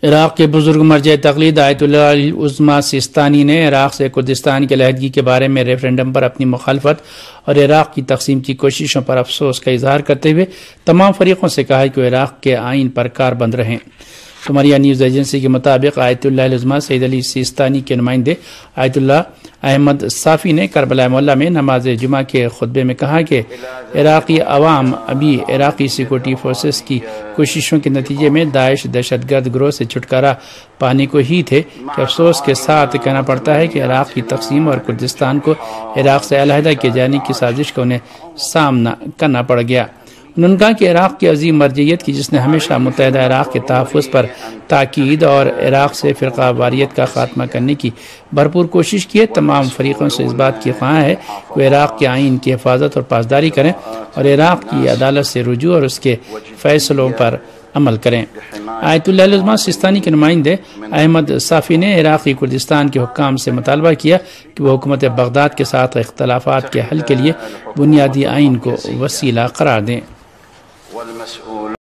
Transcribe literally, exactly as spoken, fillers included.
عراق کے بزرگ مرجع تقلید آیت اللہ العظمی سیستانی نے عراق سے کردستان کی علیحدگی کے بارے میں ریفرینڈم پر اپنی مخالفت اور عراق کی تقسیم کی کوششوں پر افسوس کا اظہار کرتے ہوئے تمام فریقوں سے کہا کہ وہ عراق کے آئین پر کاربند رہیں۔ سمریہ نیوز ایجنسی کے مطابق آیت اللہ العظمی سید علی سیستانی کے نمائندے آیت اللہ احمد صافی نے کربلا معلیٰ میں نماز جمعہ کے خطبے میں کہا کہ عراقی عوام ابھی عراقی سیکورٹی فورسز کی کوششوں کے نتیجے میں داعش دہشت گرد گروہ سے چھٹکارا پانے کو ہی تھے کہ افسوس کے ساتھ کہنا پڑتا ہے کہ عراق کی تقسیم اور کردستان کو عراق سے علیحدہ کیے جانے کی سازش کا انہیں سامنا کرنا پڑ گیا۔ انہوں نے کہا کہ عراق کی عظیم مرجعیت کی جس نے ہمیشہ متحدہ عراق کے تحفظ پر تاکید اور عراق سے فرقہ واریت کا خاتمہ کرنے کی بھرپور کوشش کی ہے، تمام فریقوں سے اس بات کی خواہاں ہے کہ وہ عراق کے آئین کی حفاظت اور پاسداری کریں اور عراق کی عدالت سے رجوع اور اس کے فیصلوں پر عمل کریں۔ آیت اللہ العظمی سیستانی کے نمائندے احمد صافی نے عراقی کردستان کے حکام سے مطالبہ کیا کہ وہ حکومت بغداد کے ساتھ اختلافات کے حل کے لیے بنیادی آئین کو وسیلہ قرار دیں۔